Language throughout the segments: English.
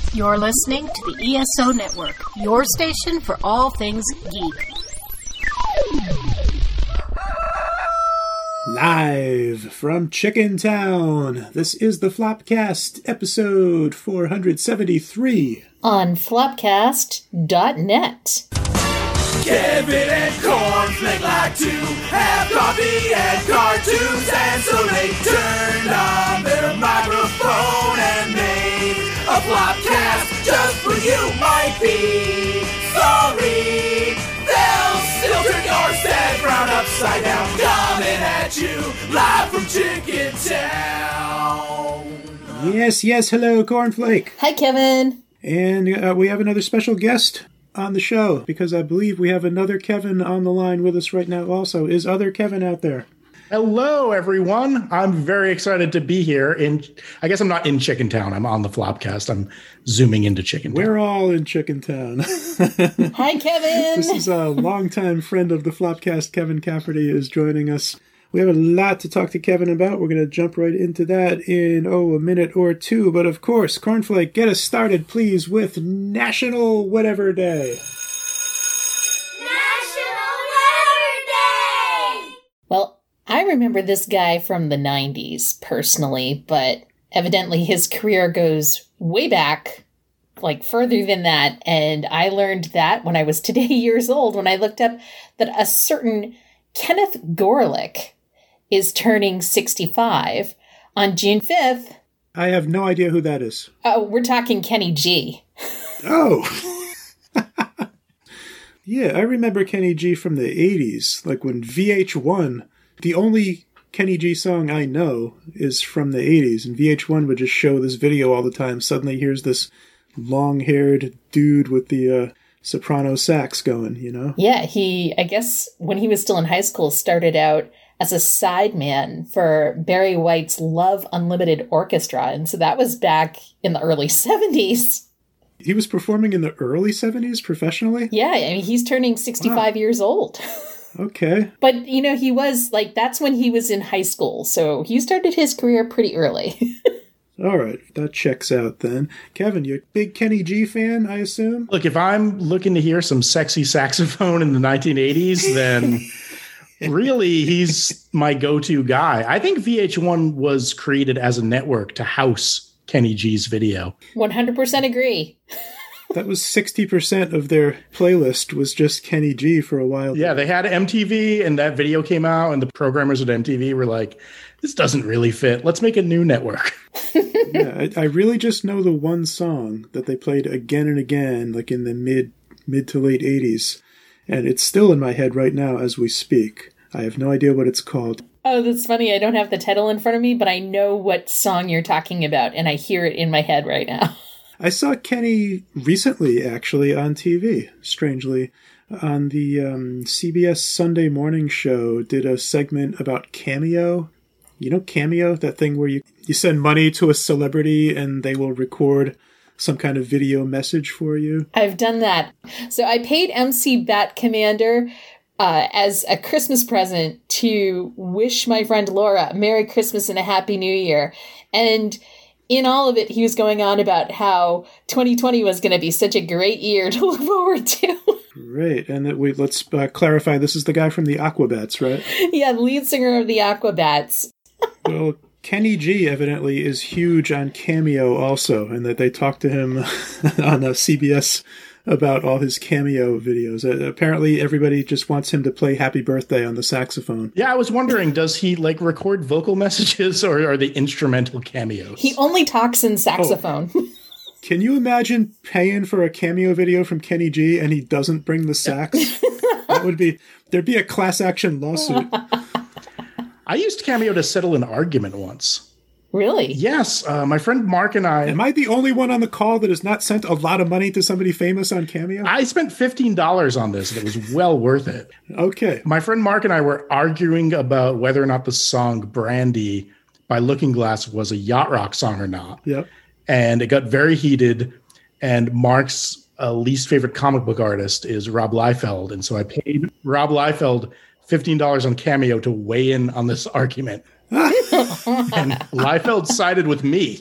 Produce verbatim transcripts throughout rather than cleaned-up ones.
You're listening to the E S O Network, your station for all things geek. Live from Chicken Town, this is the Flopcast, episode four seventy-three. On flopcast dot net. Kevin and Cornflake like to have coffee and cartoons, and so they turned on their microphone and made a Flopcast just for you. Might be sorry, they'll still turn your sad frown upside down, coming at you live from Chicken Town. Yes, yes, hello, Cornflake. Hi, Kevin. And uh, we have another special guest on the show, because I believe we have another Kevin on the line with us right now also. Is other Kevin out there? Hello, everyone. I'm very excited to be here. In, I guess I'm not in Chicken Town. I'm on the Flopcast. I'm zooming into Chicken Town. We're all in Chicken Town. Hi, Kevin. This is a longtime friend of the Flopcast. Kevin Cafferty is joining us. We have a lot to talk to Kevin about. We're going to jump right into that in, oh, a minute or two. But of course, Cornflake, get us started, please, with National Whatever Day. National Whatever Day! Well, I remember this guy from the nineties, personally, but evidently his career goes way back, like further than that. And I learned that when I was today years old, when I looked up that a certain Kenneth Gorelick is turning sixty-five on June fifth. I have no idea who that is. Oh, we're talking Kenny G. Oh. Yeah, I remember Kenny G from the eighties, like when V H one, the only Kenny G song I know is from the eighties, and V H one would just show this video all the time. Suddenly here's this long-haired dude with the uh, soprano sax going, you know? Yeah, he, I guess, when he was still in high school, started out as a sideman for Barry White's Love Unlimited Orchestra, and so that was back in the early seventies. He was performing in the early seventies professionally? Yeah, I mean, he's turning sixty-five wow. years old. Okay. But, you know, he was, like, that's when he was in high school, so he started his career pretty early. All right, that checks out then. Kevin, you're a big Kenny G fan, I assume? Look, if I'm looking to hear some sexy saxophone in the nineteen eighties, then really he's my go-to guy. I think V H one was created as a network to house Kenny G's video. one hundred percent agree. That was sixty percent of their playlist was just Kenny G for a while. Yeah, they had M T V, and that video came out, and the programmers at M T V were like, this doesn't really fit. Let's make a new network. Yeah, I, I really just know the one song that they played again and again, like in the mid mid to late eighties. And it's still in my head right now as we speak. I have no idea what it's called. Oh, that's funny. I don't have the title in front of me, but I know what song you're talking about, and I hear it in my head right now. I saw Kenny recently, actually, on T V, strangely. On the um, C B S Sunday morning show, did a segment about Cameo. You know Cameo? That thing where you, you send money to a celebrity and they will record some kind of video message for you? I've done that. So I paid M C Bat Commander uh, as a Christmas present to wish my friend Laura a Merry Christmas and a Happy New Year. And in all of it, he was going on about how twenty twenty was going to be such a great year to look forward to. Right. And that we let's uh, clarify, this is the guy from the Aquabats, right? Yeah, the lead singer of the Aquabats. Well, Kenny G evidently is huge on Cameo also, and that they talked to him on uh, C B S about all his Cameo videos. Uh, apparently, everybody just wants him to play Happy Birthday on the saxophone. Yeah, I was wondering, does he like record vocal messages, or are they instrumental cameos? He only talks in saxophone. Oh. Can you imagine paying for a Cameo video from Kenny G and he doesn't bring the sax? That would be, there'd be a class action lawsuit. I used Cameo to settle an argument once. Really? Yes. Uh, my friend Mark and I... Am I the only one on the call that has not sent a lot of money to somebody famous on Cameo? I spent fifteen dollars on this, and it was well worth it. Okay. My friend Mark and I were arguing about whether or not the song Brandy by Looking Glass was a yacht rock song or not. Yep. And it got very heated, and Mark's uh, least favorite comic book artist is Rob Liefeld, and so I paid Rob Liefeld fifteen dollars on Cameo to weigh in on this argument. And Liefeld sided with me.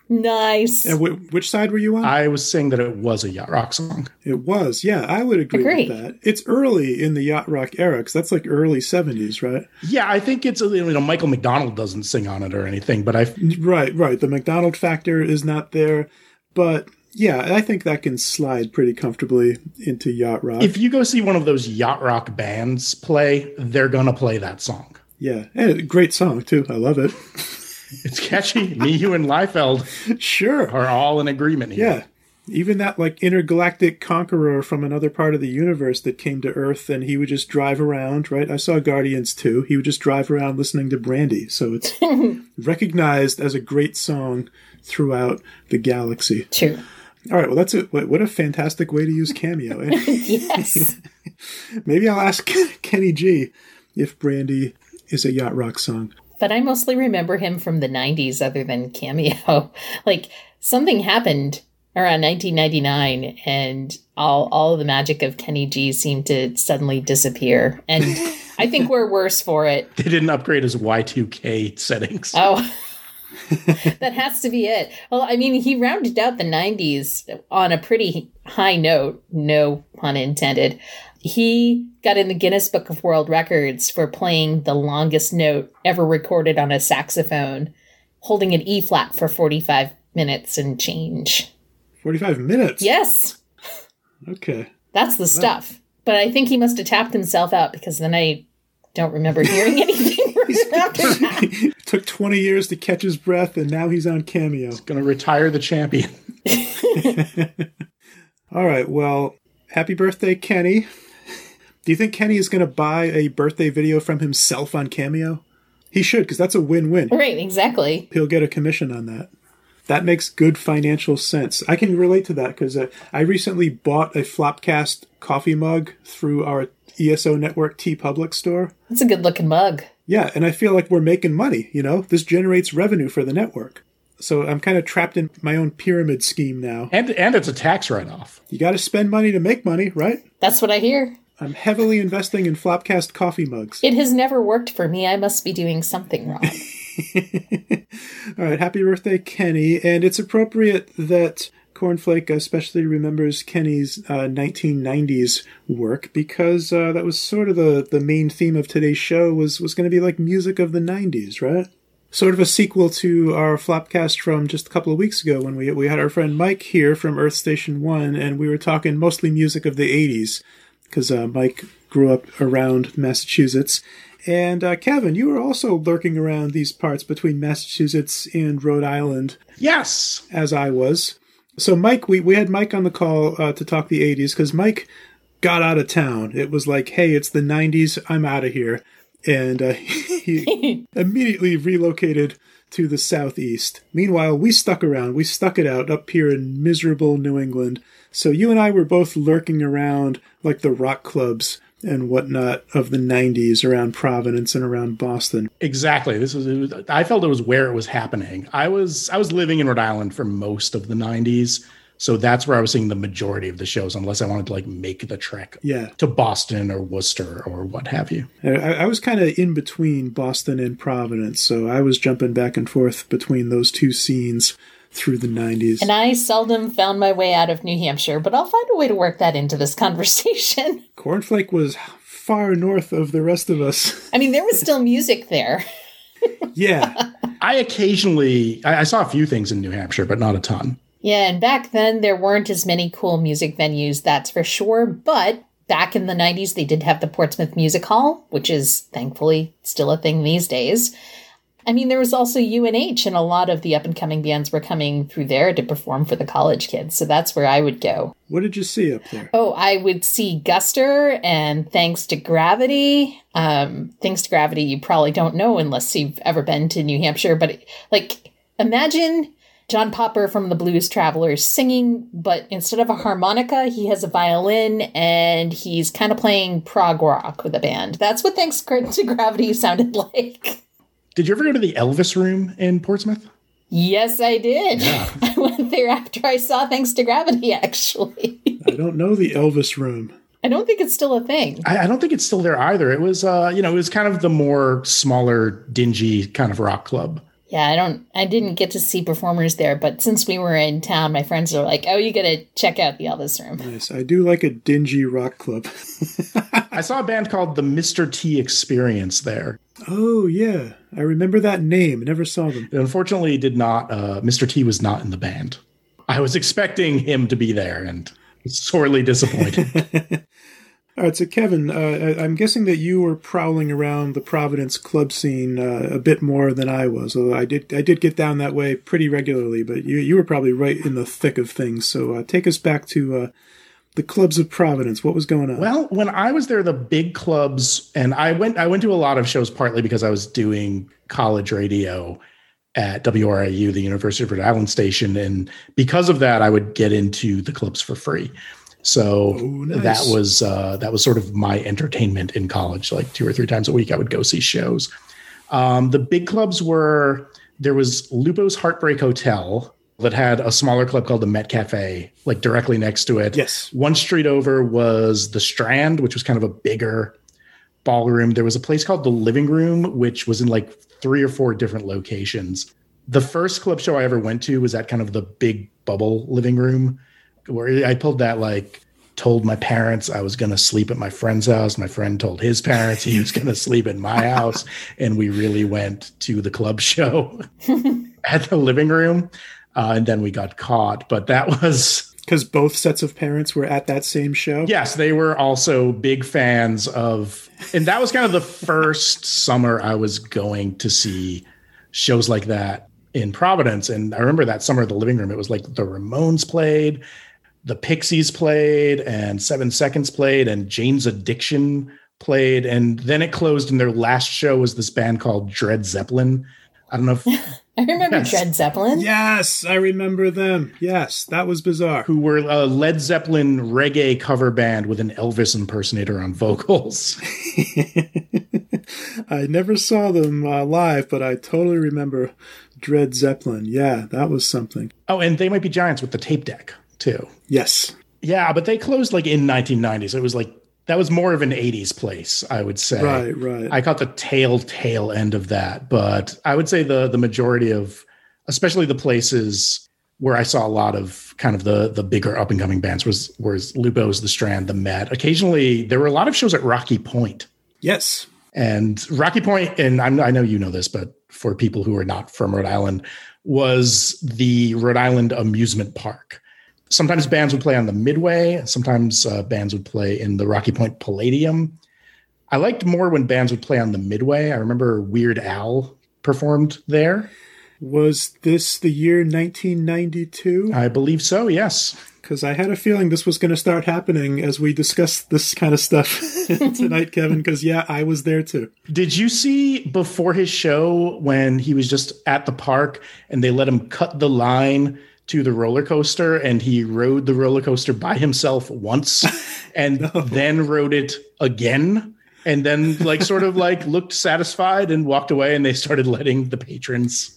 Nice. And w- which side were you on? I was saying that it was a yacht rock song. It was, yeah, I would agree, Agree. with that. It's early in the yacht rock era, because that's like early seventies, right? Yeah, I think it's, you know, Michael McDonald doesn't sing on it or anything, but I, Right, right. The McDonald factor is not there, but yeah, I think that can slide pretty comfortably into yacht rock. if you go see one of those yacht rock bands play, they're going to play that song. Yeah, and a great song too. I love it. It's catchy. Me, you, and Liefeld Sure. are all in agreement here. Yeah. Even that like intergalactic conqueror from another part of the universe that came to Earth and he would just drive around, right? I saw Guardians too. He would just drive around listening to Brandy. So it's recognized as a great song throughout the galaxy. True. All right. Well, that's it. What what a fantastic way to use Cameo. eh? Yes. Maybe I'll ask Kenny G if Brandy is a yacht rock song. But I mostly remember him from the nineties other than Cameo. Like, something happened around nineteen ninety-nine and all, all the magic of Kenny G seemed to suddenly disappear. And I think we're worse for it. They didn't upgrade his Y two K settings. Oh, that has to be it. Well, I mean, he rounded out the nineties on a pretty high note, no pun intended. He got in the Guinness Book of World Records for playing the longest note ever recorded on a saxophone, holding an E flat for forty-five minutes and change. forty-five minutes? Yes, Okay. that's the stuff. But I think he must have tapped himself out because then I don't remember hearing anything after that. It took twenty years to catch his breath and now he's on Cameo. Going to retire the champion. All right. Well, happy birthday, Kenny. Do you think Kenny is going to buy a birthday video from himself on Cameo? He should, because that's a win-win. Right, exactly. He'll get a commission on that. That makes good financial sense. I can relate to that because uh, I recently bought a Flopcast coffee mug through our E S O Network TeePublic store. It's a good looking mug. Yeah, and I feel like we're making money, you know? This generates revenue for the network. So I'm kind of trapped in my own pyramid scheme now. And and it's a tax write-off. You got to spend money to make money, right? That's what I hear. I'm heavily investing in Flopcast coffee mugs. It has never worked for me. I must be doing something wrong. All right, happy birthday, Kenny. And it's appropriate that Cornflake especially remembers Kenny's uh, nineteen nineties work because uh, that was sort of the, the main theme of today's show was, was going to be like music of the nineties, right? Sort of a sequel to our Flopcast from just a couple of weeks ago when we we had our friend Mike here from Earth Station One, and we were talking mostly music of the eighties because uh, Mike grew up around Massachusetts. And uh, Kevin, you were also lurking around these parts between Massachusetts and Rhode Island, Yes. as I was. So Mike, we, we had Mike on the call uh, to talk the eighties because Mike got out of town. It was like, hey, it's the nineties, I'm out of here. And uh, he immediately relocated to the southeast. Meanwhile, we stuck around. We stuck it out up here in miserable New England. So you and I were both lurking around like the rock clubs and whatnot of the nineties around Providence and around Boston. Exactly. This was, it was. I felt it was where it was happening. I was. I was living in Rhode Island for most of the nineties, so that's where I was seeing the majority of the shows. Unless I wanted to like make the trek, Yeah. to Boston or Worcester or what have you. I, I was kind of in between Boston and Providence, so I was jumping back and forth between those two scenes through the nineties. And I seldom found my way out of New Hampshire, but I'll find a way to work that into this conversation. Cornflake was far north of the rest of us. I mean, there was still music there. Yeah. I occasionally, I, I saw a few things in New Hampshire, but not a ton. Yeah, and back then there weren't as many cool music venues, that's for sure. But back in the nineties, they did have the Portsmouth Music Hall, which is thankfully still a thing these days. I mean, there was also U N H, and a lot of the up-and-coming bands were coming through there to perform for the college kids, so that's where I would go. What did you see up there? Oh, I would see Guster and Thanks to Gravity. Um, Thanks to Gravity, you probably don't know unless you've ever been to New Hampshire, but, like, imagine John Popper from the Blues Travelers singing, but instead of a harmonica, he has a violin, and he's kind of playing prog rock with a band. That's what Thanks to Gravity sounded like. Did you ever go to the Elvis Room in Portsmouth? Yes, I did. Yeah. I went there after I saw Thanks to Gravity, actually. I don't know the Elvis Room. I don't think it's still a thing. I, I don't think it's still there either. It was, uh, you know, it was kind of the more smaller, dingy kind of rock club. Yeah, I don't, I didn't get to see performers there, but since we were in town, my friends are like, oh, you got to check out the Elvis Room. Nice. I do like a dingy rock club. I saw a band called the Mister T Experience there. Oh, yeah. I remember that name. Never saw them. It unfortunately did not, uh, Mister T was not in the band. I was expecting him to be there and was sorely disappointed. All right, so Kevin, uh, I, I'm guessing that you were prowling around the Providence club scene uh, a bit more than I was. Although I did, I did get down that way pretty regularly, but you, you were probably right in the thick of things. So uh, take us back to uh, the clubs of Providence. What was going on? Well, when I was there, the big clubs, and I went, I went to a lot of shows partly because I was doing college radio at W R I U, the University of Rhode Island station, and because of that, I would get into the clubs for free. So oh, nice. that was uh, that was sort of my entertainment in college. Like two or three times a week, I would go see shows. Um, the big clubs were, there was Lupo's Heartbreak Hotel that had a smaller club called the Met Cafe, like directly next to it. Yes. One street over was the Strand, which was kind of a bigger ballroom. There was a place called the Living Room, which was in like three or four different locations. The first club show I ever went to was at kind of the big bubble living room, where I pulled that, like, told my parents I was going to sleep at my friend's house. My friend told his parents he was going to sleep at my house. And we really went to the club show at the living room. Uh, and then we got caught. But that was... Because both sets of parents were at that same show? Yes, they were also big fans of... And that was kind of the first summer I was going to see shows like that in Providence. And I remember that summer at the living room, it was like the Ramones played, the Pixies played, and Seven Seconds played, and Jane's Addiction played. And then it closed, and their last show was this band called Dread Zeppelin. I don't know if... I remember yes. Dread Zeppelin. Yes, I remember them. Yes, that was bizarre. Who were a Led Zeppelin reggae cover band with an Elvis impersonator on vocals. I never saw them uh, live, but I totally remember Dread Zeppelin. Yeah, that was something. Oh, and They Might Be Giants with the tape deck, too. Yes. Yeah, but they closed like in nineteen ninety, so it was like, that was more of an eighties place, I would say. Right, right. I caught the tail, tail end of that. But I would say the the majority of, especially the places where I saw a lot of kind of the the bigger up and coming bands was, was Lupo's, the Strand, the Met. Occasionally, there were a lot of shows at Rocky Point. Yes. And Rocky Point, and I'm, I know you know this, but for people who are not from Rhode Island, was the Rhode Island amusement park. Sometimes bands would play on the Midway. Sometimes uh, bands would play in the Rocky Point Palladium. I liked more when bands would play on the Midway. I remember Weird Al performed there. Was this the year nineteen ninety-two? I believe so, yes. Because I had a feeling this was going to start happening as we discussed this kind of stuff tonight, Kevin, because, yeah, I was there too. Did you see before his show when he was just at the park and they let him cut the line to the roller coaster and he rode the roller coaster by himself once and no. then rode it again and then like sort of like looked satisfied and walked away, and they started letting the patrons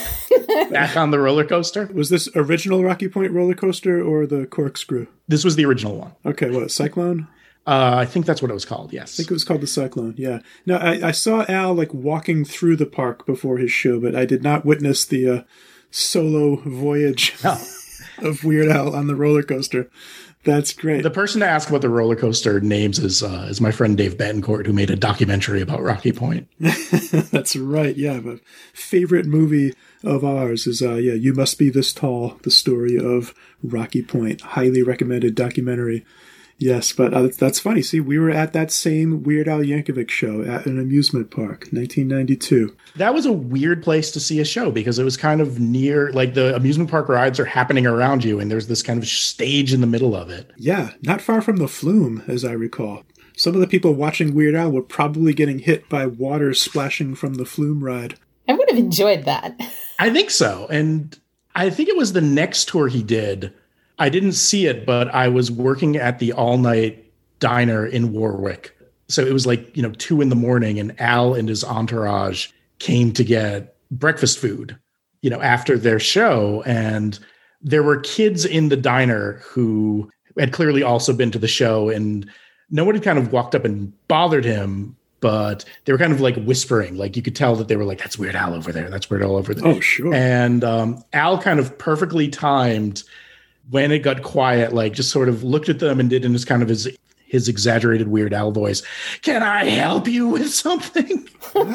back on the roller coaster? Was this original Rocky Point roller coaster or the corkscrew? This was the original one. Okay, what, Cyclone? Uh, I think that's what it was called, yes. I think it was called the Cyclone, yeah. Now, I, I saw Al like walking through the park before his show, but I did not witness the uh, solo voyage no. of Weird Al on the roller coaster. That's great. The person to ask about the roller coaster names is uh, is my friend Dave Betancourt, who made a documentary about Rocky Point. That's right. Yeah, but favorite movie of ours is uh, yeah, You Must Be This Tall, the story of Rocky Point. Highly recommended documentary. Yes, but uh, that's funny. See, we were at that same Weird Al Yankovic show at an amusement park, nineteen ninety-two. That was a weird place to see a show because it was kind of near, like the amusement park rides are happening around you, and there's this kind of stage in the middle of it. Yeah, not far from the Flume, as I recall. Some of the people watching Weird Al were probably getting hit by water splashing from the Flume ride. I would have enjoyed that. I think so. And I think it was the next tour he did. I didn't see it, but I was working at the all-night diner in Warwick. So it was like, you know, two in the morning, and Al and his entourage came to get breakfast food, you know, after their show. And there were kids in the diner who had clearly also been to the show, and no one had kind of walked up and bothered him. but they were kind of like whispering. Like you could tell that they were like, that's Weird Al over there. That's Weird Al over there. Oh, sure. And um, Al kind of perfectly timed when it got quiet, like just sort of looked at them and did in this kind of his his exaggerated Weird Al voice, "Can I help you with something?"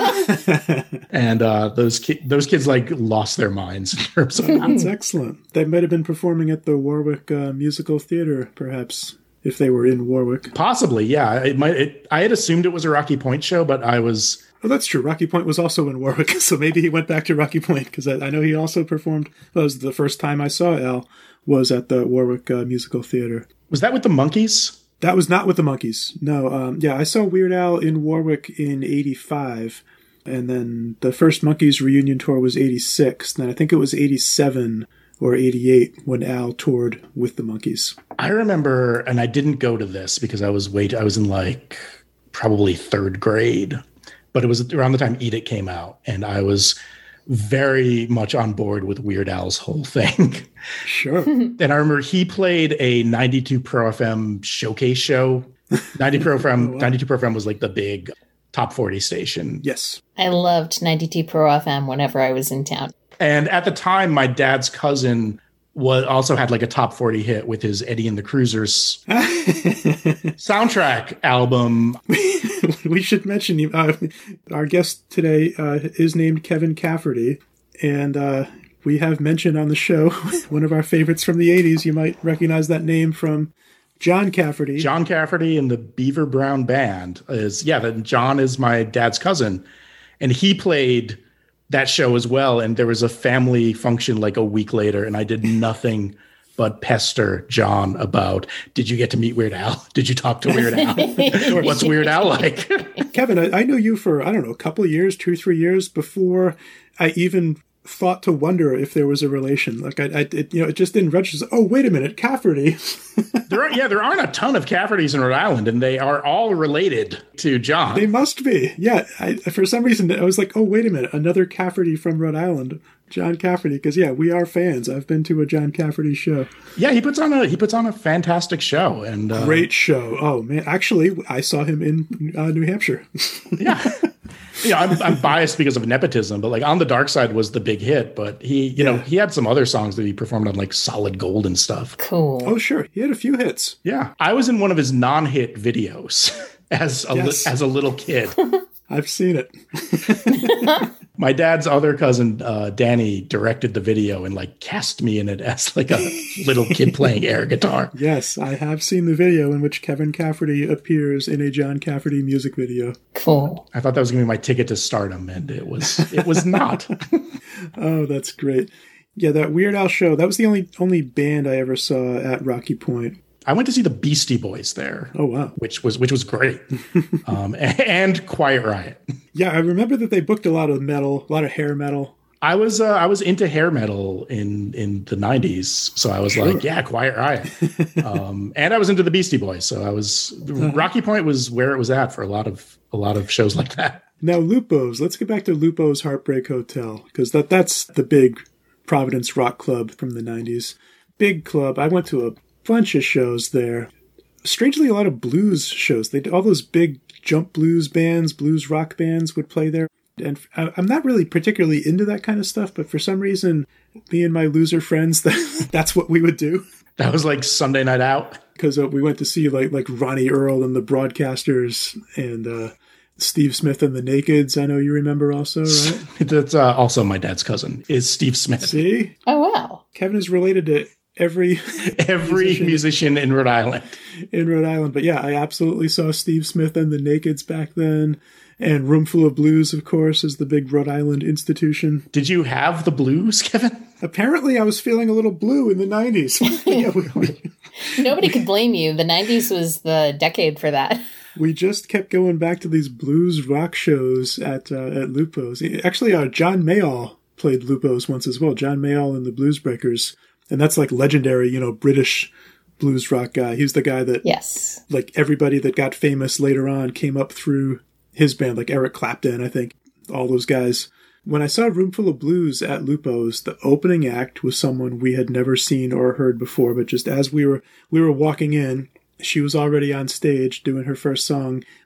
And uh, those ki- those kids like lost their minds in terms of That's excellent. They might have been performing at the Warwick uh, Musical Theater, perhaps, if they were in Warwick. possibly, yeah. It might. It, I had assumed it was a Rocky Point show, but I was. Oh, that's true. Rocky Point was also in Warwick, so maybe he went back to Rocky Point, because I, I know he also performed. That was the first time I saw Al, was at the Warwick uh, Musical Theater. Was that with the Monkees? That was not with the Monkees. No, um, yeah, I saw Weird Al in Warwick in eighty-five, and then the first Monkees reunion tour was eighty-six, and then I think it was eighty-seven or eighty-eight when Al toured with the Monkees. I remember, and I didn't go to this because I was wait. I was in like probably third grade, but it was around the time Eat It came out, and I was very much on board with Weird Al's whole thing. Sure. And I remember he played a ninety-two Pro F M showcase show. ninety Pro F M, Oh, wow. ninety-two Pro F M was like the big top forty station. Yes. I loved ninety-two Pro F M whenever I was in town. And at the time, my dad's cousin was also had like a top forty hit with his Eddie and the Cruisers soundtrack album. We should mention you. Uh, our guest today uh, is named Kevin Cafferty, and uh, we have mentioned on the show one of our favorites from the eighties. You might recognize that name from John Cafferty. John Cafferty and the Beaver Brown Band is, yeah, that John is my dad's cousin. And he played that show as well. And there was a family function like a week later, and I did nothing but pester John about, did you get to meet Weird Al? Did you talk to Weird Al? What's Weird Al like? Kevin, I, I knew you for, I don't know, a couple of years, two, three years before I even thought to wonder if there was a relation. Like, I, I it, you know, it just didn't register. Oh, wait a minute, Cafferty. There are, yeah, there aren't a ton of Caffertys in Rhode Island, and they are all related to John. They must be. Yeah, I, for some reason, I was like, oh, wait a minute, another Cafferty from Rhode Island. John Cafferty, because yeah, we are fans. I've been to a John Cafferty show. Yeah, he puts on a he puts on a fantastic show, and uh, Great show. Oh man, actually, I saw him in uh, New Hampshire. yeah. Yeah, I'm, I'm biased because of nepotism, but like On the Dark Side was the big hit. But he, you know, he had some other songs that he performed on like Solid Gold and stuff. Cool. Oh sure, he had a few hits. Yeah, I was in one of his non-hit videos as a Yes. li- as a little kid. I've seen it. My dad's other cousin, uh, Danny, directed the video and like cast me in it as like a little kid playing air guitar. Yes, I have seen the video in which Kevin Cafferty appears in a John Cafferty music video. Cool. I thought that was going to be my ticket to stardom, and it was it was not. Oh, that's great. Yeah, that Weird Al show, that was the only only band I ever saw at Rocky Point. I went to see the Beastie Boys there. Oh, wow. Which was which was great, um, and Quiet Riot. Yeah, I remember that they booked a lot of metal, a lot of hair metal. I was uh, I was into hair metal in in the nineties, so I was Sure. like, yeah, Quiet Riot, um, and I was into the Beastie Boys, so I was Rocky Point was where it was at for a lot of a lot of shows like that. Now, Lupo's. Let's get back to Lupo's Heartbreak Hotel, because that, that's the big Providence rock club from the nineties. Big club. I went to a bunch of shows there. Strangely, a lot of blues shows. They all those big jump blues bands, blues rock bands would play there. And I- I'm not really particularly into that kind of stuff, but for some reason, me and my loser friends, that's what we would do. That was like Sunday night out. Because uh, we went to see like like Ronnie Earl and the Broadcasters and uh, Steve Smith and the Nakeds. I know you remember also, right? That's uh, also my dad's cousin is Steve Smith. See? Oh, wow. Kevin is related to every Every Musician. musician in Rhode Island. in Rhode Island. But yeah, I absolutely saw Steve Smith and the Nakeds back then. And Roomful of Blues, of course, is the big Rhode Island institution. Did you have the blues, Kevin? Apparently, I was feeling a little blue in the nineties. yeah, we, we, Nobody could blame you. The nineties was the decade for that. we just kept going back to these blues rock shows at uh, at Lupo's. Actually, uh, John Mayall played Lupo's once as well. John Mayall and the Blues Breakers. And that's like legendary, you know, British blues rock guy. He's the guy that, Yes. like, everybody that got famous later on came up through his band, like Eric Clapton, I think, all those guys. When I saw Roomful of Blues at Lupo's, the opening act was someone we had never seen or heard before, but just as we were we were walking in, she was already on stage doing her first song.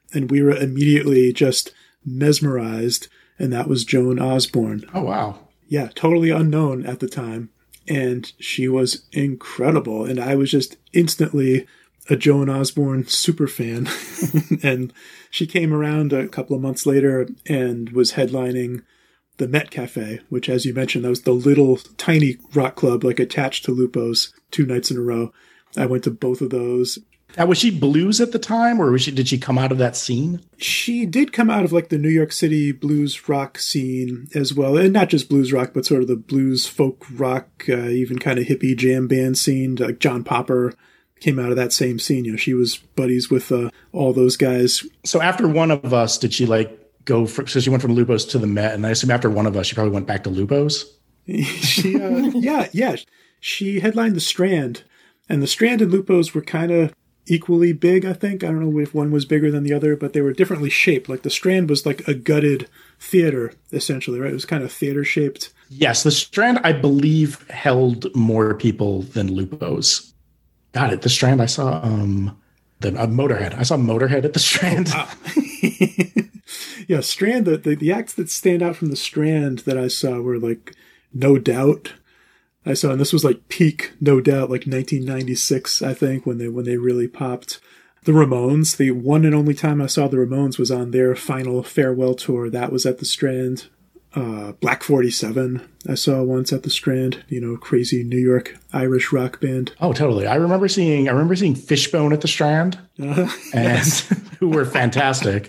and we were immediately just mesmerized, and that was Joan Osborne. Oh, wow. Yeah, totally unknown at the time, and she was incredible, and I was just instantly a Joan Osborne super fan. And she came around a couple of months later and was headlining the Met Cafe, which, as you mentioned, that was the little tiny rock club like attached to Lupo's two nights in a row. I went to both of those. Now, was she blues at the time, or was she, did she come out of that scene? She did come out of like the New York City blues rock scene as well. And not just blues rock, but sort of the blues folk rock, uh, even kind of hippie jam band scene. Like John Popper came out of that same scene. You know, she was buddies with uh, all those guys. So after One of Us, did she like go for, so she went from Lupo's to the Met, and I assume after One of Us, she probably went back to Lupo's? she, uh, yeah, yeah. She headlined the Strand, and the Strand and Lupo's were kind of equally big, I think. I don't know if one was bigger than the other, but they were differently shaped. Like the Strand was like a gutted theater, essentially, right? It was kind of theater shaped. Yes, the Strand, I believe, held more people than Lupo's. Got it. The Strand, I saw um, the uh, Motorhead. I saw Motorhead at the Strand. Oh, wow. Yeah, Strand, the, the, the acts that stand out from the Strand that I saw were like No Doubt. I saw, and this was like peak No Doubt, like nineteen ninety-six, I think, when they when they really popped. The Ramones, the one and only time I saw the Ramones was on their final farewell tour. That was at the Strand. Uh, Black forty-seven, I saw once at the Strand. You know, crazy New York Irish rock band. Oh, totally. I remember seeing I remember seeing Fishbone at the Strand, uh, and yes. who were fantastic.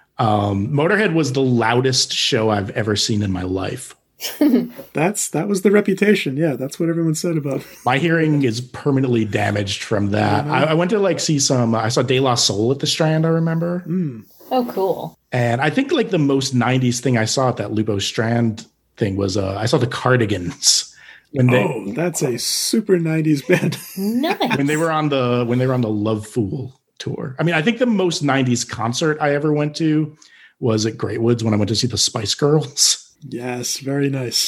Um, Motorhead was the loudest show I've ever seen in my life. That's that was the reputation. Yeah, that's what everyone said about it. My hearing is permanently damaged from that. I, I went to like see some. I saw De La Soul at the Strand. I remember. Mm. Oh, cool. And I think like the most nineties thing I saw at that Lupo Strand thing was uh, I saw the Cardigans. When they, oh, that's a super nineties band. Nice. when they were on the when they were on the Love Fool tour. I mean, I think the most nineties concert I ever went to was at Great Woods when I went to see the Spice Girls. Yes, very nice.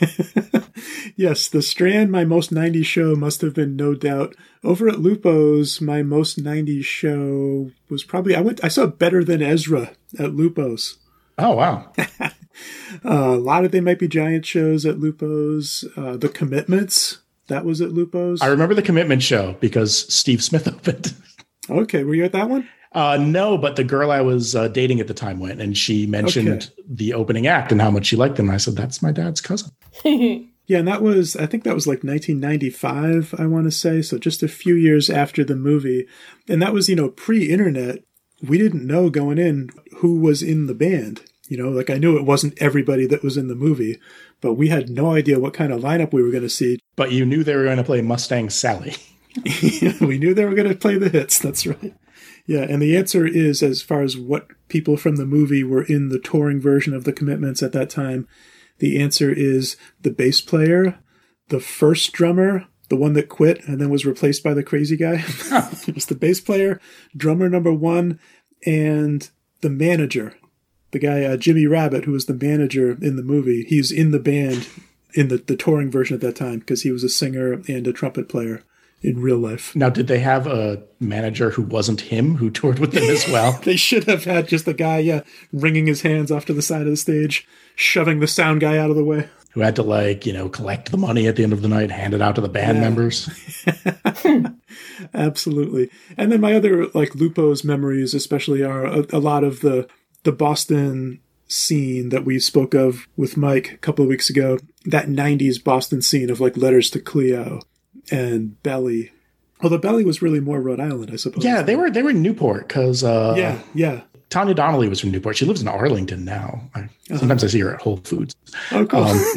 Yes, the Strand, my most nineties show must have been No Doubt. Over at Lupo's, my most nineties show was probably, I went, I saw Better Than Ezra at Lupo's. Oh, wow. uh, a lot of They Might Be Giant shows at Lupo's. Uh, the Commitments, that was at Lupo's. I remember the Commitment show because Steve Smith opened. Okay, were you at that one? Uh, no, but the girl I was uh, dating at the time went, and she mentioned okay. the opening act and how much she liked them. And I said, that's my dad's cousin. Yeah, and that was, I think that was like nineteen ninety-five, I want to say. So just a few years after the movie. And that was, you know, pre-internet. We didn't know going in who was in the band. You know, like I knew it wasn't everybody that was in the movie, but we had no idea what kind of lineup we were going to see. But you knew they were going to play Mustang Sally. We knew they were going to play the hits. That's right. Yeah, and the answer is, as far as what people from the movie were in the touring version of The Commitments at that time, the answer is the bass player, the first drummer, the one that quit and then was replaced by the crazy guy. It was the bass player, drummer number one, and the manager, the guy, uh, Jimmy Rabbit, who was the manager in the movie. He's in the band in the, the touring version at that time because he was a singer and a trumpet player in real life. Now, did they have a manager who wasn't him who toured with them as well? They should have had just a guy, yeah, wringing his hands off to the side of the stage, shoving the sound guy out of the way. Who had to, like, you know, collect the money at the end of the night, hand it out to the band yeah. members. Absolutely. And then my other, like, Lupo's memories especially are a, a lot of the, the Boston scene that we spoke of with Mike a couple of weeks ago. That nineties Boston scene of, like, Letters to Cleo and Belly. Although Belly was really more Rhode Island, I suppose. Yeah, they were they were in Newport because uh, yeah, yeah. Tanya Donnelly was from Newport. She lives in Arlington now. I, uh-huh. Sometimes I see her at Whole Foods. Oh, cool. Um,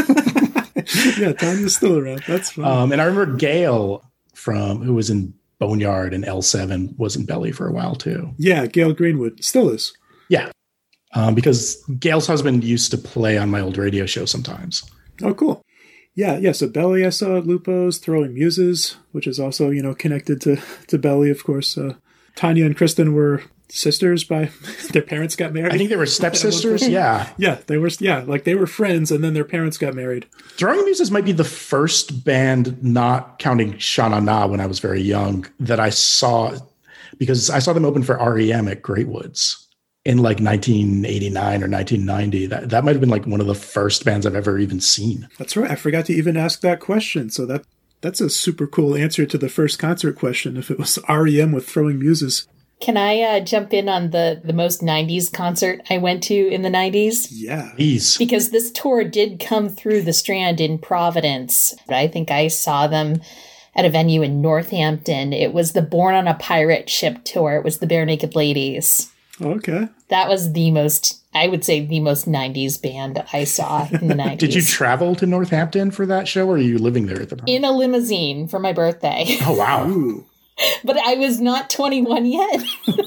yeah, Tanya's still around. That's fun. Um, and I remember Gail from who was in Boneyard and L seven was in Belly for a while too. Yeah, Gail Greenwood still is. Yeah, um, because Gail's husband used to play on my old radio show sometimes. Oh, cool. Yeah, yeah. So Belly, I saw at Lupo's. Throwing Muses, which is also, you know, connected to, to Belly, of course. Uh, Tanya and Kristen were sisters by their parents got married. I think they were stepsisters. Yeah. Yeah, they were. Yeah, like they were friends and then their parents got married. Throwing Muses might be the first band, not counting Sha Na Na when I was very young, that I saw because I saw them open for R E M at Great Woods in like nineteen eighty-nine or nineteen ninety. That that might have been like one of the first bands I've ever even seen. That's right. I forgot to even ask that question. So that that's a super cool answer to the first concert question. If it was R E M with Throwing Muses. Can I uh, jump in on the, the most nineties concert I went to in the nineties? Yeah. Please. Because this tour did come through the Strand in Providence. I think I saw them at a venue in Northampton. It was the Born on a Pirate Ship tour. It was the Bare Naked Ladies. Okay. That was the most, I would say, the most nineties band I saw in the nineties. Did you travel to Northampton for that show, or are you living there at the time? In a limousine for my birthday. Oh, wow. Ooh. But I was not twenty-one yet.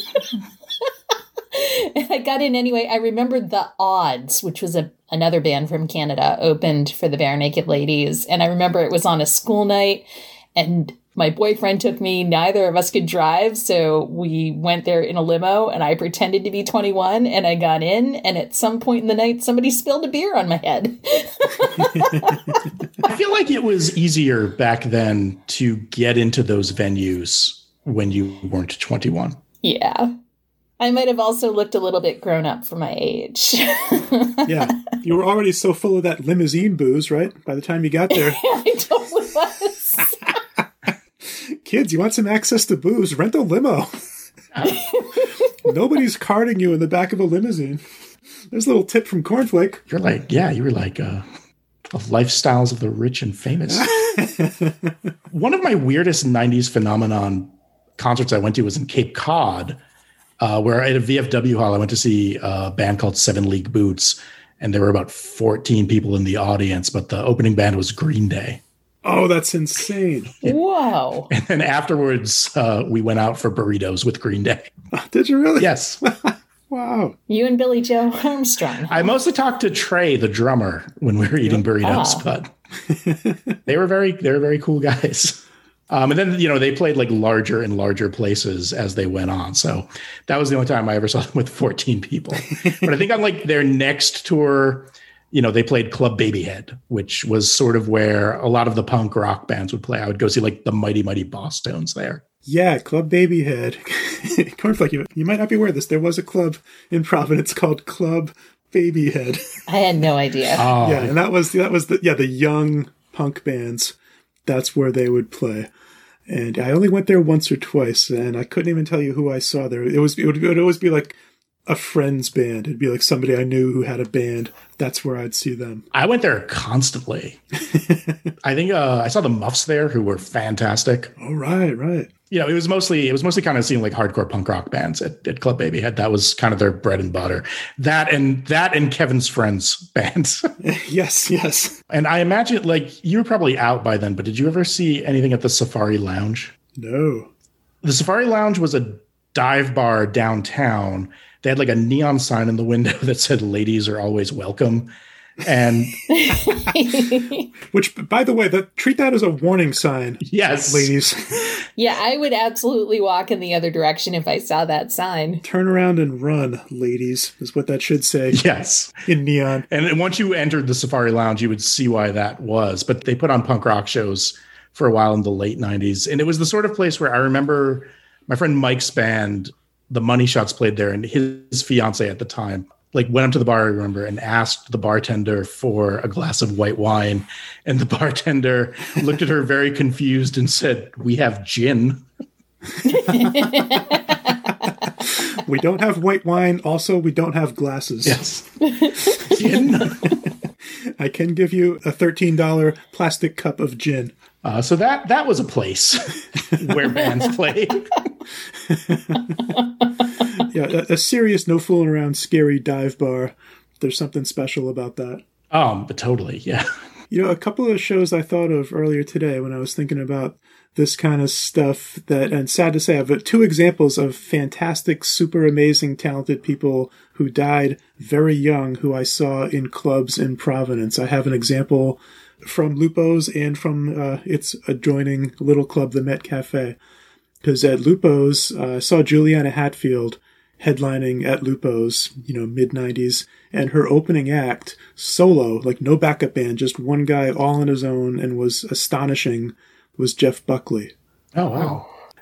And I got in anyway. I remembered The Odds, which was a another band from Canada, opened for the Bare Naked Ladies. And I remember it was on a school night, and my boyfriend took me. Neither of us could drive, so we went there in a limo, and I pretended to be twenty-one, and I got in, and at some point in the night, somebody spilled a beer on my head. I feel like it was easier back then to get into those venues when you weren't twenty-one. Yeah. I might have also looked a little bit grown up for my age. Yeah. You were already so full of that limousine booze, right? By the time you got there. I totally was. Kids, you want some access to booze? Rent a limo. Nobody's carting you in the back of a limousine. There's a little tip from Cornflake. You're like, yeah, you were like uh, of lifestyles of the rich and famous. One of my weirdest nineties phenomenon concerts I went to was in Cape Cod, uh, where at a V F W hall, I went to see a band called Seven League Boots, and there were about fourteen people in the audience, but the opening band was Green Day. Oh, that's insane. Whoa. And then afterwards, uh, we went out for burritos with Green Day. Did you really? Yes. Wow. You and Billy Joe Armstrong. I mostly talked to Trey, the drummer, when we were eating burritos, Ah. but they were very, they were very cool guys. Um, and then, you know, they played like larger and larger places as they went on. So that was the only time I ever saw them with fourteen people. But I think on like their next tour, you know, they played Club Babyhead, which was sort of where a lot of the punk rock bands would play. I would go see like the Mighty Mighty Boss Tones there. Yeah, Club Babyhead. Cornflake, you, you might not be aware of this. There was a club in Providence called Club Babyhead. I had no idea. Oh, Yeah, and that was that was the yeah the young punk bands. That's where they would play. And I only went there once or twice, and I couldn't even tell you who I saw there. It was it would, it would always be like a friend's band. It'd be like somebody I knew who had a band. That's where I'd see them. I went there constantly. I think uh, I saw the Muffs there, who were fantastic. Oh, right, right. You know, it was mostly it was mostly kind of seeing like hardcore punk rock bands at, at Club Babyhead. That was kind of their bread and butter. That and that and Kevin's Friends bands. Yes, yes. And I imagine like you were probably out by then, but did you ever see anything at the Safari Lounge? No. The Safari Lounge was a dive bar downtown. They had like a neon sign in the window that said "Ladies are always welcome." And Which, by the way, that treat that as a warning sign, yes, ladies. Yeah, I would absolutely walk in the other direction if I saw that sign. Turn around and run, ladies, is what that should say yes. in neon. And then once you entered the Safari Lounge, you would see why that was. But they put on punk rock shows for a while in the late nineties. And it was the sort of place where I remember my friend Mike's band, the Money Shots, played there, and his fiance at the time like went up to the bar, I remember, and asked the bartender for a glass of white wine. And the bartender looked at her very confused and said, "We have gin." We don't have white wine. Also, we don't have glasses. Yes. Gin. I can give you a thirteen dollars plastic cup of gin. Uh, so that that was a place where bands played. Yeah, a, a serious, no fooling around, scary dive bar. There's something special about that. Um, but totally, yeah. You know, a couple of shows I thought of earlier today when I was thinking about this kind of stuff that, and sad to say, I have two examples of fantastic, super amazing, talented people who died very young who I saw in clubs in Providence. I have an example from Lupo's and from uh, its adjoining little club, the Met Cafe. Because at Lupo's, uh, I saw Juliana Hatfield headlining at Lupo's, you know, mid nineties, and her opening act, solo, like no backup band, just one guy all on his own and was astonishing, was Jeff Buckley. Oh, wow.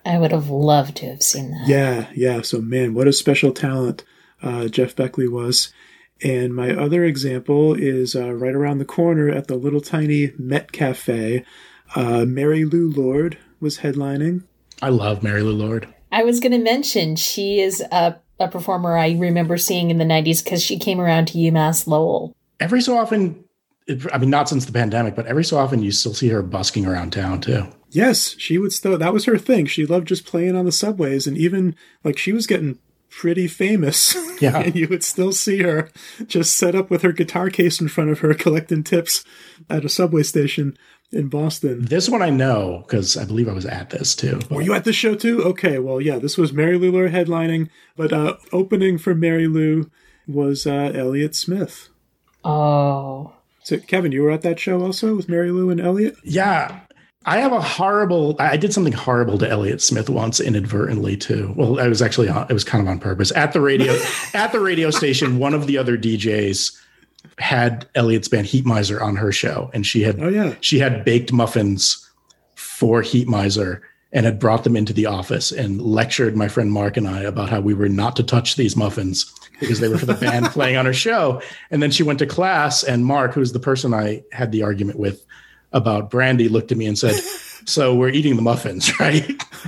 I would have loved to have seen that. Yeah, yeah. So, man, what a special talent uh, Jeff Beckley was. And my other example is uh, right around the corner at the little tiny Met Cafe. Uh, Mary Lou Lord was headlining. I love Mary Lou Lord. I was going to mention she is a, a performer I remember seeing in the nineties because she came around to UMass Lowell. Every so often, I mean, not since the pandemic, but every so often you still see her busking around town too. Yes, she would still, that was her thing. She loved just playing on the subways, and even, like, she was getting pretty famous. Yeah. And you would still see her just set up with her guitar case in front of her collecting tips at a subway station in Boston. This one I know, because I believe I was at this too. Were you at this show too? Okay, well, yeah, this was Mary Lou Lord headlining, but uh, opening for Mary Lou was uh, Elliott Smith. Oh. So, Kevin, you were at that show also with Mary Lou and Elliott? Yeah. I have a horrible, I did something horrible to Elliott Smith once inadvertently too. Well, I was actually, on, it was kind of on purpose. At the radio, at the radio station, one of the other D Js had Elliott's band Heat Miser on her show. And she had, oh, yeah. she had baked muffins for Heat Miser and had brought them into the office and lectured my friend Mark and I about how we were not to touch these muffins because they were for the band playing on her show. And then she went to class, and Mark, who's the person I had the argument with about brandy, looked at me and said, so we're eating the muffins, right?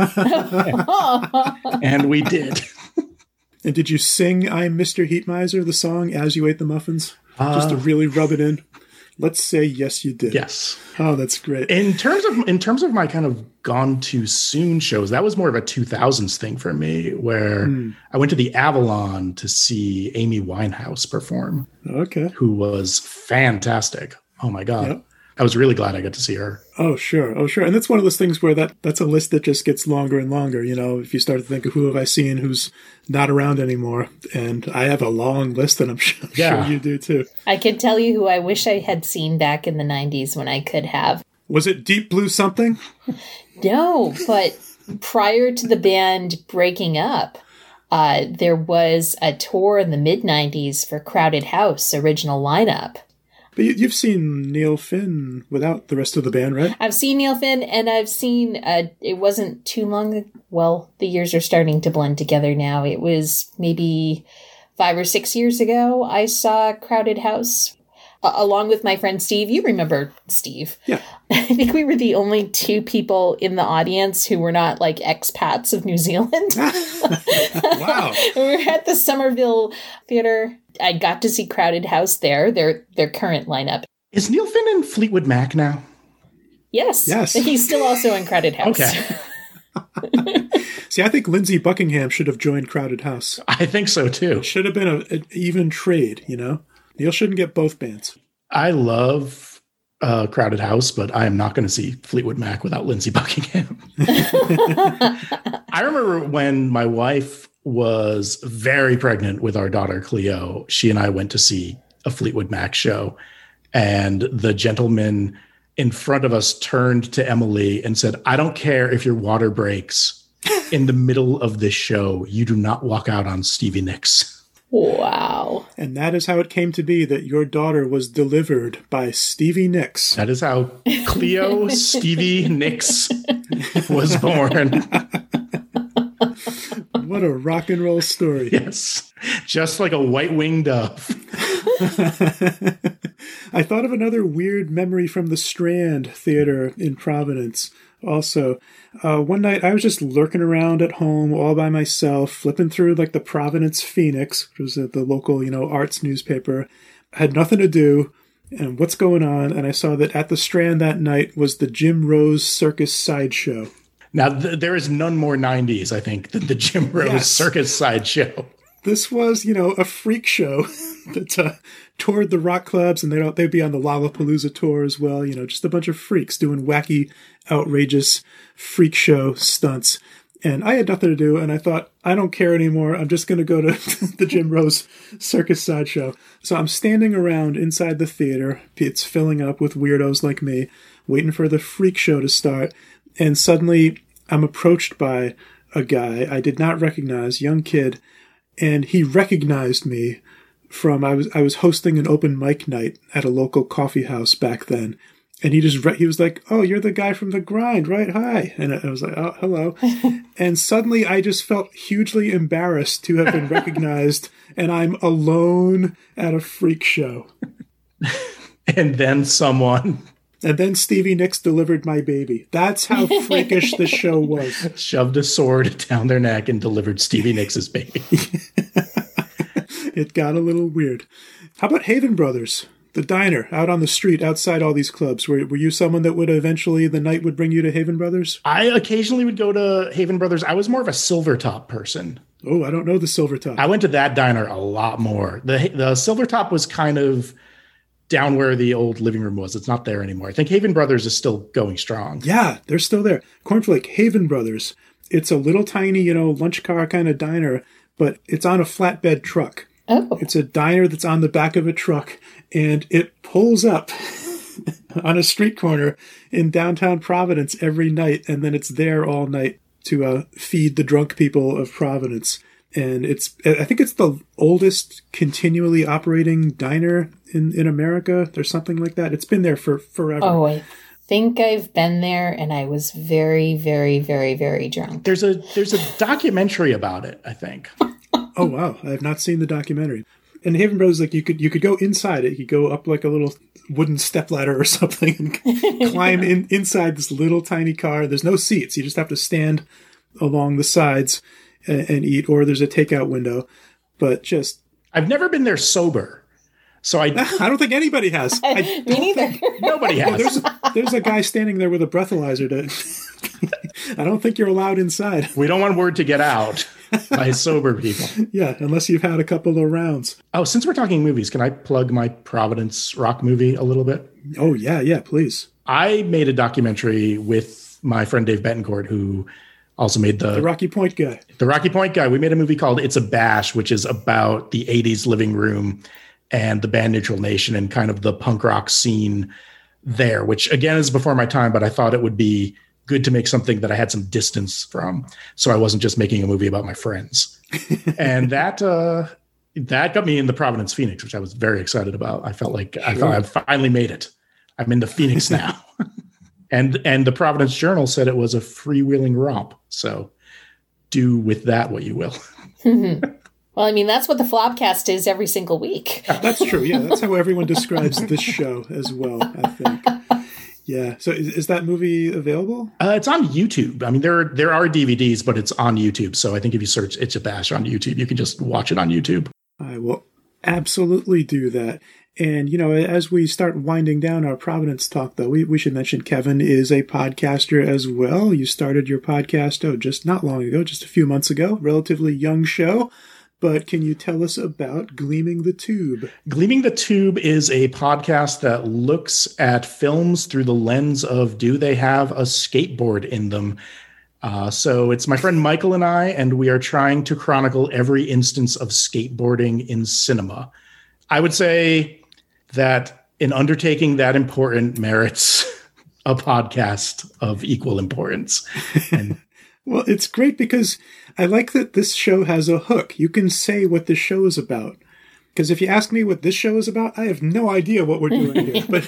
And we did. And did you sing I'm Mister Heat Miser, the song, as you ate the muffins? Uh, Just to really rub it in? Let's say yes, you did. Yes. Oh, that's great. In terms of in terms of my kind of gone too soon shows, that was more of a two thousands thing for me, where mm. I went to the Avalon to see Amy Winehouse perform. Okay. Who was fantastic. Oh my God. Yep. I was really glad I got to see her. Oh, sure. Oh, sure. And that's one of those things where that that's a list that just gets longer and longer. You know, if you start to think of who have I seen who's not around anymore. And I have a long list, and I'm sure, yeah. sure you do too. I could tell you who I wish I had seen back in the nineties when I could have. Was it Deep Blue something? No, but prior to the band breaking up, uh, there was a tour in the mid nineties for Crowded House original lineup. But you've seen Neil Finn without the rest of the band, right? I've seen Neil Finn, and I've seen, uh, it wasn't too long, well, the years are starting to blend together now. It was maybe five or six years ago I saw Crowded House, uh, along with my friend Steve. You remember Steve. Yeah. I think we were the only two people in the audience who were not, like, expats of New Zealand. Wow. We were at the Somerville Theater. I got to see Crowded House there, their their current lineup. Is Neil Finn in Fleetwood Mac now? Yes. Yes. He's still also in Crowded House. Okay. See, I think Lindsey Buckingham should have joined Crowded House. I think so, too. It should have been a, an even trade, you know? Neil shouldn't get both bands. I love uh, Crowded House, but I am not going to see Fleetwood Mac without Lindsey Buckingham. I remember when my wife was very pregnant with our daughter Cleo, she and I went to see a Fleetwood Mac show, and the gentleman in front of us turned to Emily and said, I don't care if your water breaks in the middle of this show, you do not walk out on Stevie Nicks. Wow. And that is how it came to be that your daughter was delivered by Stevie Nicks. That is how Cleo Stevie Nicks was born. What a rock and roll story. Yes. Just like a white-winged dove. I thought of another weird memory from the Strand Theater in Providence. Also, uh, one night I was just lurking around at home all by myself, flipping through like the Providence Phoenix, which was the local, you know, arts newspaper. I had nothing to do. And what's going on? And I saw that at the Strand that night was the Jim Rose Circus Sideshow. Now, th- there is none more nineties, I think, than the Jim Rose yes. Circus Sideshow. This was, you know, a freak show that uh, toured the rock clubs, and they'd, they'd be on the Lollapalooza tour as well. You know, just a bunch of freaks doing wacky, outrageous freak show stunts. And I had nothing to do, and I thought, I don't care anymore. I'm just going to go to the Jim Rose Circus Sideshow. So I'm standing around inside the theater. It's filling up with weirdos like me, waiting for the freak show to start. And suddenly I'm approached by a guy I did not recognize, young kid, and he recognized me from, I was I was hosting an open mic night at a local coffee house back then. And he just, he was like, oh, you're the guy from The Grind, right? Hi. And I was like, oh, hello. And suddenly I just felt hugely embarrassed to have been recognized, and I'm alone at a freak show. And then someone... And then Stevie Nicks delivered my baby. That's how freakish the show was. Shoved a sword down their neck and delivered Stevie Nicks' baby. It got a little weird. How about Haven Brothers? The diner out on the street outside all these clubs. Were, were you someone that would eventually, the night would bring you to Haven Brothers? I occasionally would go to Haven Brothers. I was more of a Silvertop person. Oh, I don't know the Silvertop. I went to that diner a lot more. The, the Silvertop was kind of down where the old living room was. It's not there anymore. I think Haven Brothers is still going strong. Yeah, they're still there. Cornflake, Haven Brothers. It's a little tiny, you know, lunch car kind of diner, but it's on a flatbed truck. Oh. It's a diner that's on the back of a truck, and it pulls up on a street corner in downtown Providence every night, and then it's there all night to uh, feed the drunk people of Providence. And it's, I think it's the oldest continually operating diner in, in America or something like that. It's been there for forever. Oh, I think I've been there, and I was very, very, very, very drunk. There's a there's a documentary about it, I think. Oh, wow. I have not seen the documentary. And Haven Brothers, like, you could you could go inside it. You could go up like a little wooden stepladder or something and climb in inside this little tiny car. There's no seats. You just have to stand along the sides and, and eat, or there's a takeout window. But just... I've never been there sober. So I I don't think anybody has. I, Me neither. Nobody has. there's, a, there's a guy standing there with a breathalyzer to... I don't think you're allowed inside. We don't want word to get out by sober people. Yeah, unless you've had a couple of rounds. Oh, since we're talking movies, can I plug my Providence rock movie a little bit? Oh, yeah, yeah, please. I made a documentary with my friend Dave Betancourt, who also made the... The Rocky Point guy. The Rocky Point guy. We made a movie called It's a Bash, which is about the eighties living room and the band Neutral Nation and kind of the punk rock scene there, which again is before my time, but I thought it would be good to make something that I had some distance from. So I wasn't just making a movie about my friends. And that, uh, that got me in the Providence Phoenix, which I was very excited about. I felt like sure. I thought I'd finally made it. I'm in the Phoenix now. and, and the Providence Journal said it was a freewheeling romp. So do with that what you will. Well, I mean, that's what the Flopcast is every single week. That's true. Yeah, that's how everyone describes this show as well, I think. Yeah. So is, is that movie available? Uh, it's on YouTube. I mean, there, there are D V Ds, but it's on YouTube. So I think if you search It's a Bash on YouTube, you can just watch it on YouTube. I will absolutely do that. And, you know, as we start winding down our Providence talk, though, we, we should mention Kevin is a podcaster as well. You started your podcast, oh, just not long ago, just a few months ago, relatively young show. But can you tell us about Gleaming the Tube? Gleaming the Tube is a podcast that looks at films through the lens of, do they have a skateboard in them? Uh, so it's my friend Michael and I, and we are trying to chronicle every instance of skateboarding in cinema. I would say that an undertaking that important merits a podcast of equal importance. And well, it's great because I like that this show has a hook. You can say what the show is about. Because if you ask me what this show is about, I have no idea what we're doing here. But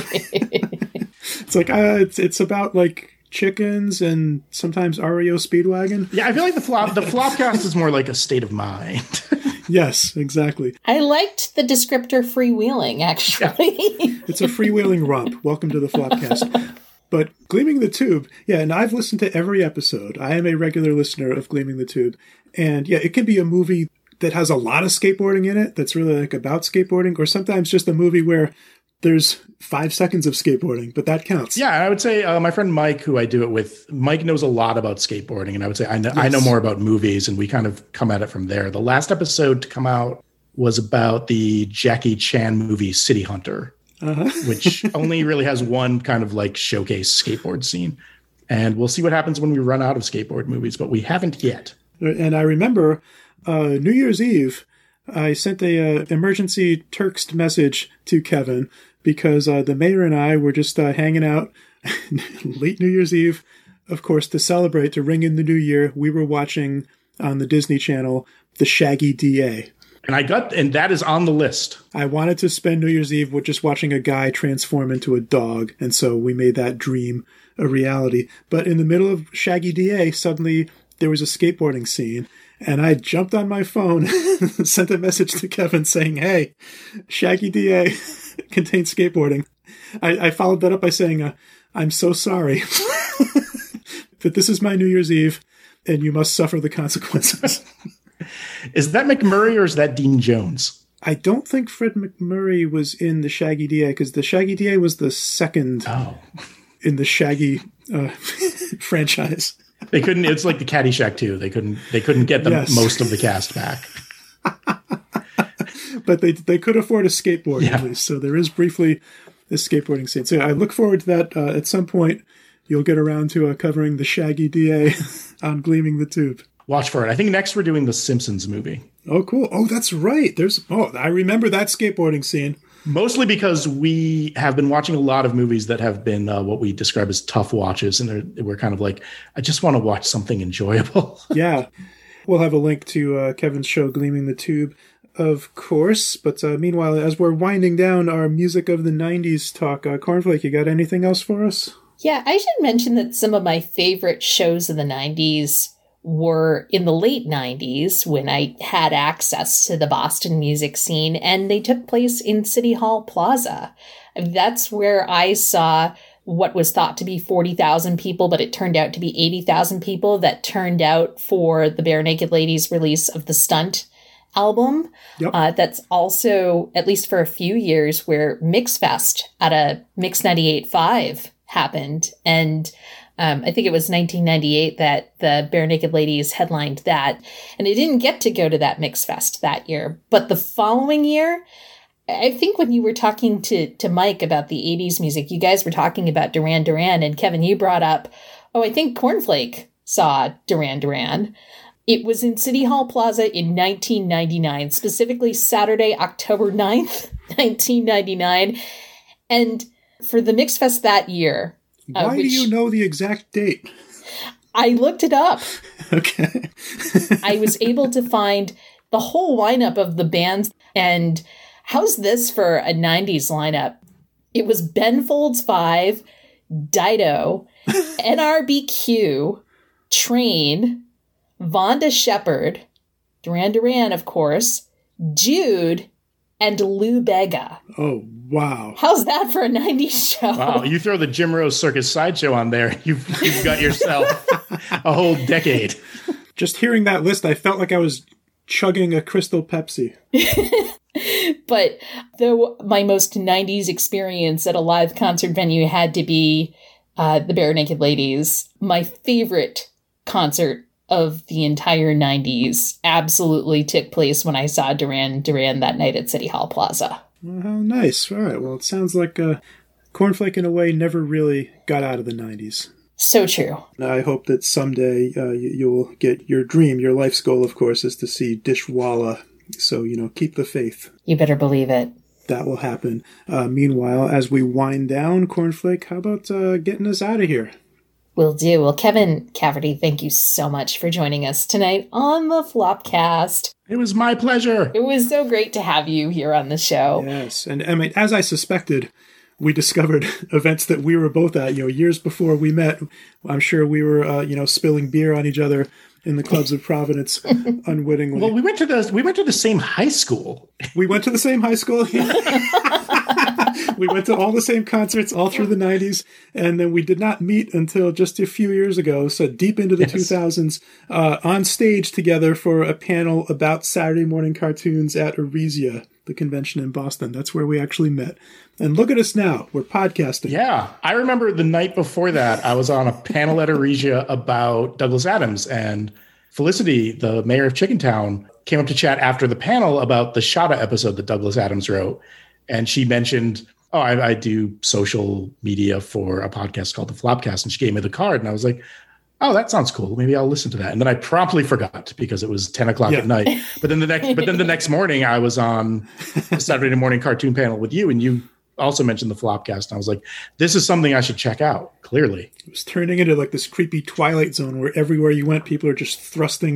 it's like, uh, it's it's about like chickens and sometimes R E O Speedwagon. Yeah, I feel like the flop the Flopcast is more like a state of mind. Yes, exactly. I liked the descriptor freewheeling, actually. Yeah. It's a freewheeling romp. Welcome to the Flopcast. But Gleaming the Tube, yeah, and I've listened to every episode. I am a regular listener of Gleaming the Tube. And yeah, it can be a movie that has a lot of skateboarding in it, that's really like about skateboarding, or sometimes just a movie where there's five seconds of skateboarding, but that counts. Yeah, I would say uh, my friend Mike, who I do it with, Mike knows a lot about skateboarding, and I would say I know, yes. I know more about movies, and we kind of come at it from there. The last episode to come out was about the Jackie Chan movie City Hunter. Uh-huh. Which only really has one kind of like showcase skateboard scene. And we'll see what happens when we run out of skateboard movies, but we haven't yet. And I remember uh, New Year's Eve, I sent a uh, emergency text message to Kevin because uh, the mayor and I were just uh, hanging out late New Year's Eve, of course, to celebrate, to ring in the new year. We were watching on the Disney Channel, The Shaggy D A. And I got, and that is on the list. I wanted to spend New Year's Eve with just watching a guy transform into a dog, and so we made that dream a reality. But in the middle of Shaggy D A, suddenly there was a skateboarding scene, and I jumped on my phone and sent a message to Kevin saying, hey, Shaggy D A contains skateboarding. I, I followed that up by saying, uh, I'm so sorry that this is my New Year's Eve, and you must suffer the consequences. Is that McMurray or is that Dean Jones? I don't think Fred McMurray was in the Shaggy D A, because the Shaggy D A was the second oh. in the Shaggy uh, franchise. They couldn't. It's like the Caddyshack two. They couldn't. They couldn't get the Yes. most of the cast back. But they they could afford a skateboard Yeah. at least, so there is briefly this skateboarding scene. So I look forward to that. Uh, at some point, you'll get around to uh, covering the Shaggy D A on Gleaming the Tube. Watch for it. I think next we're doing the Simpsons movie. Oh, cool. Oh, that's right. There's. Oh, I remember that skateboarding scene. Mostly because we have been watching a lot of movies that have been uh, what we describe as tough watches, and they're, we're kind of like, I just want to watch something enjoyable. Yeah. We'll have a link to uh, Kevin's show, Gleaming the Tube, of course. But uh, meanwhile, as we're winding down our music of the nineties talk, uh, Cornflake, you got anything else for us? Yeah, I should mention that some of my favorite shows of the nineties were in the late nineties when I had access to the Boston music scene, and they took place in City Hall Plaza. That's where I saw what was thought to be forty thousand people, but it turned out to be eighty thousand people that turned out for the Bare Naked Ladies release of the Stunt album. Yep. Uh, that's also, at least for a few years, where Mixfest at a Mix ninety-eight point five happened. And Um, I think it was nineteen ninety-eight that the Bare Naked Ladies headlined that. And I didn't get to go to that Mixfest that year. But the following year, I think when you were talking to, to Mike about the eighties music, you guys were talking about Duran Duran. And Kevin, you brought up, oh, I think Cornflake saw Duran Duran. It was in City Hall Plaza in nineteen ninety-nine, specifically Saturday, October ninth, nineteen ninety-nine. And for the Mixfest that year, Why Uh, do which- you know the exact date? I looked it up. Okay. I was able to find the whole lineup of the bands. And how's this for a nineties lineup? It was Ben Folds five, Dido, N R B Q, Train, Vonda Shepard, Duran Duran, of course, Jude, and Lou Bega. Oh, wow. How's that for a nineties show? Wow, you throw the Jim Rose Circus Sideshow on there, you've, you've got yourself a whole decade. Just hearing that list, I felt like I was chugging a Crystal Pepsi. But though my most nineties experience at a live concert venue had to be uh, the Bare Naked Ladies, my favorite concert of the entire nineties absolutely took place when I saw Duran Duran that night at City Hall Plaza. Well, how nice. All right. Well, it sounds like uh, Cornflake, in a way, never really got out of the nineties. So true. I hope that someday uh, you, you'll get your dream. Your life's goal, of course, is to see Dishwalla. So, you know, keep the faith. You better believe it. That will happen. Uh, meanwhile, as we wind down, Cornflake, how about uh, getting us out of here? Will do. Well, Kevin Cafferty, thank you so much for joining us tonight on the Flopcast. It was my pleasure. It was so great to have you here on the show. Yes. And I mean, as I suspected, we discovered events that we were both at, you know, years before we met. I'm sure we were, uh, you know, spilling beer on each other in the clubs of Providence unwittingly. Well, we went to the we went to the same high school. We went to the same high school. We went to all the same concerts all through the nineties, and then we did not meet until just a few years ago, so deep into the Yes. two thousands, uh, on stage together for a panel about Saturday morning cartoons at Aresia, the convention in Boston. That's where we actually met. And look at us now. We're podcasting. Yeah, I remember the night before that, I was on a panel at Aresia about Douglas Adams, and Felicity, the mayor of Chickentown, came up to chat after the panel about the Shada episode that Douglas Adams wrote. And she mentioned, oh, I, I do social media for a podcast called The Flopcast. And she gave me the card. And I was like, oh, that sounds cool. Maybe I'll listen to that. And then I promptly forgot because it was ten o'clock Yeah. at night. But then the next, but then the next morning I was on a Saturday morning cartoon panel with you, and you also mentioned The Flopcast. And I was like, this is something I should check out, clearly. It was turning into like this creepy Twilight Zone where everywhere you went, people are just thrusting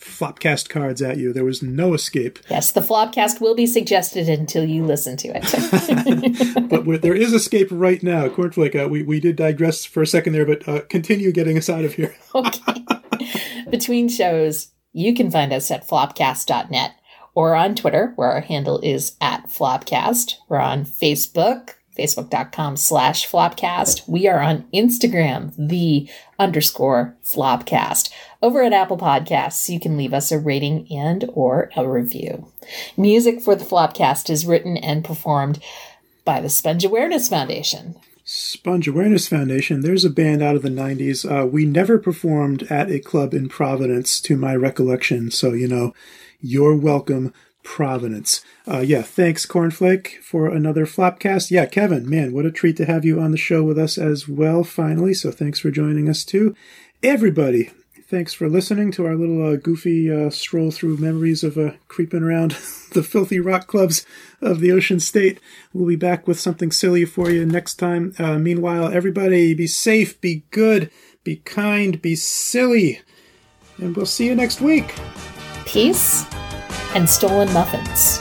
Flopcast cards at you. There was no escape. Yes, the Flopcast will be suggested until you listen to it. But where, there is escape right now. Cornflake, uh, we, we did digress for a second there, but uh, continue getting us out of here. Okay. Between shows, you can find us at flopcast dot net or on Twitter, where our handle is at Flopcast. We're on Facebook, facebook.com slash Flopcast. We are on Instagram, the underscore Flopcast. Over at Apple Podcasts, you can leave us a rating and or a review. Music for the Flopcast is written and performed by the Sponge Awareness Foundation. Sponge Awareness Foundation, there's a band out of the nineties. Uh, we never performed at a club in Providence, to my recollection. So, you know, you're welcome, Providence. Uh, yeah, thanks, Cornflake, for another Flopcast. Yeah, Kevin, man, what a treat to have you on the show with us as well, finally. So thanks for joining us, too. Everybody, thanks for listening to our little uh, goofy uh, stroll through memories of uh, creeping around the filthy rock clubs of the Ocean State. We'll be back with something silly for you next time. Uh, meanwhile, everybody, be safe, be good, be kind, be silly. And we'll see you next week. Peace and stolen muffins.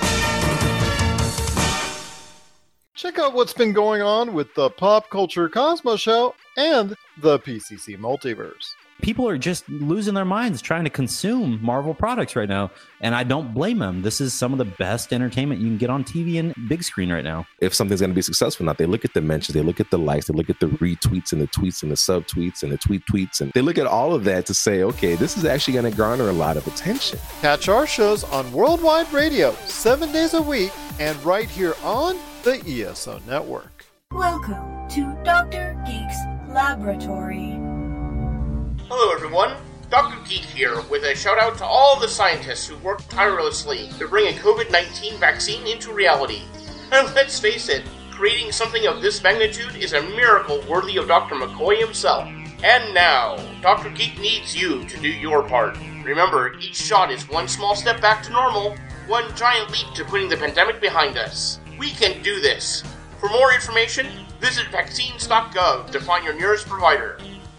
Check out what's been going on with the Pop Culture Cosmos Show and the P C C Multiverse. People are just losing their minds trying to consume Marvel products right now, and I don't blame them. This is some of the best entertainment you can get on T V and big screen right now. If something's going to be successful or not, they look at the mentions, they look at the likes, they look at the retweets and the tweets and the subtweets and the tweet tweets, and they look at all of that to say, okay, this is actually going to garner a lot of attention. Catch our shows on Worldwide Radio seven days a week and right here on the E S O Network. Welcome to Doctor Geek's Laboratory. Hello everyone, Doctor Geek here with a shout out to all the scientists who worked tirelessly to bring a covid nineteen vaccine into reality. And let's face it, creating something of this magnitude is a miracle worthy of Doctor McCoy himself. And now, Doctor Geek needs you to do your part. Remember, each shot is one small step back to normal, one giant leap to putting the pandemic behind us. We can do this. For more information, visit vaccines dot gov to find your nearest provider.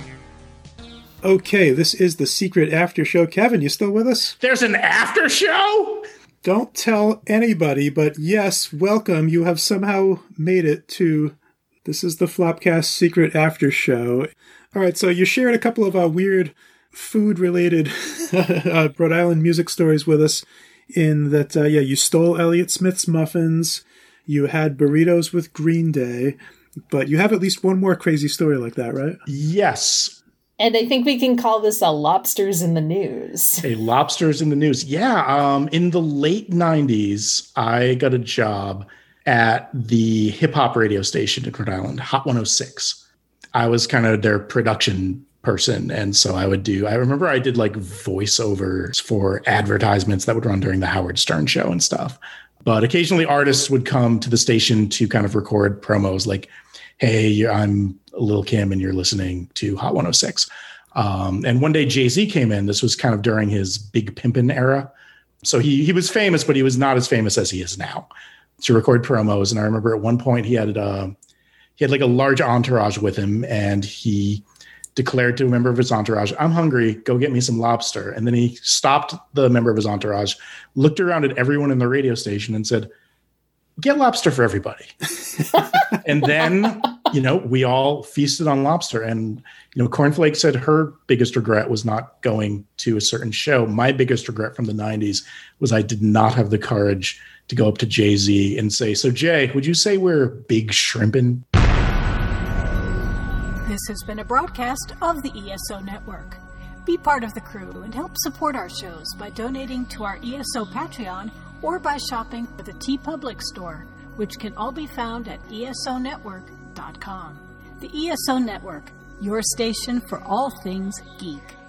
Okay, this is the secret after show. Kevin, you still with us? There's an after show? Don't tell anybody, but yes, welcome. You have somehow made it to... This is the Flopcast secret after show. All right, so you shared a couple of uh, weird food-related uh, Rhode Island music stories with us in that, uh, yeah, you stole Elliott Smith's muffins, you had burritos with Green Day, but you have at least one more crazy story like that, right? Yes. And I think we can call this a lobsters in the news. A lobsters in the news. Yeah. Um, in the late nineties, I got a job at the hip hop radio station in Rhode Island, Hot one oh six. I was kind of their production person. And so I would do, I remember I did like voiceovers for advertisements that would run during the Howard Stern show and stuff. But occasionally artists would come to the station to kind of record promos like, hey, I'm Lil' Kim and you're listening to Hot one oh six. Um, and one day Jay-Z came in. This was kind of during his Big Pimpin' era. So he he was famous, but he was not as famous as he is now to record promos. And I remember at one point he had uh, he had like a large entourage with him, and he declared to a member of his entourage, I'm hungry, go get me some lobster. And then he stopped the member of his entourage, looked around at everyone in the radio station and said, get lobster for everybody. And then, you know, we all feasted on lobster. And, you know, Cornflake said her biggest regret was not going to a certain show. My biggest regret from the nineties was I did not have the courage to go up to Jay-Z and say, so Jay, would you say we're big shrimpin'? This has been a broadcast of the E S O Network. Be part of the crew and help support our shows by donating to our E S O Patreon or by shopping at the TeePublic store, which can all be found at E S O network dot com. The E S O Network, your station for all things geek.